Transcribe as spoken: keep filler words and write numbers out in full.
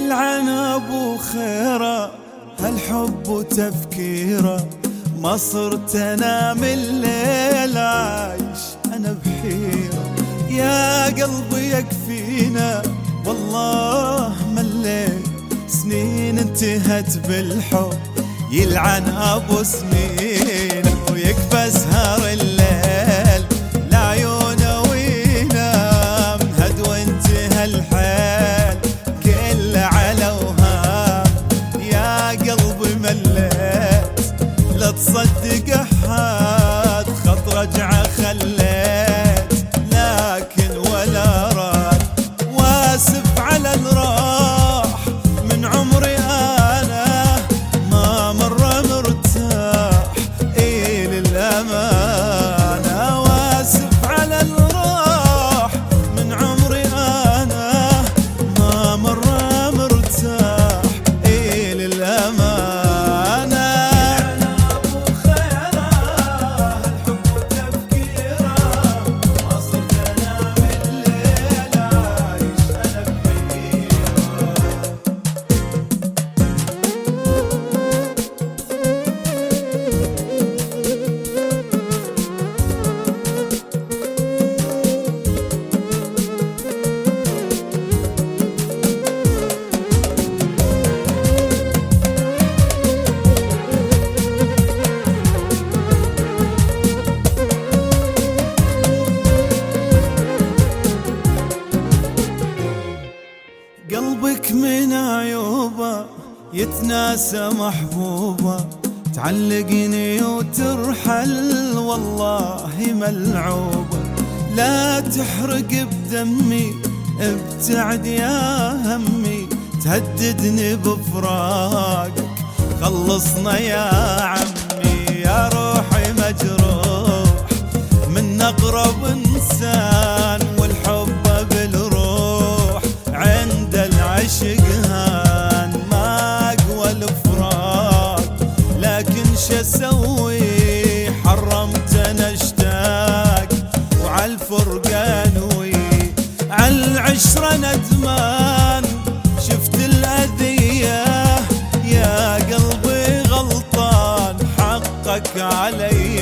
يلعن ابو خيره هالحب وتفكيره، ما صرت انام الليل عايش انا بحيره. يا قلبي يكفينا والله مليت، سنين انتهت بالحب يلعن ابو سنين، ويكفى سهر الليل لعيونه وينام، هد وانتهى الحيل كله على وهام. يا قلبي مليت لا تصدق احد، خط رجعه خليت لكن ولا راد، واسف على الراح من عمري انا، ما مره مرتاح اي للامانه. واسف على الراح من عمري انا، ما مره مرتاح اي للامانه. قلبك من عيوبه يتناسى محبوبه، تعلقني وترحل والله ملعوبه. لا تحرق بدمي ابتعد يا همي، تهددني بفراقك خلصنا يا عمي. يا روحي مجروح من اقرب انسان، والحب بالروح عند العشق هان، ما اقوى الفراق لكن شسوي، حرمت انا اشتاق وعالفرقان وي، عالعشرة ندمان شفت الاذية. يا قلبي غلطان حقك علي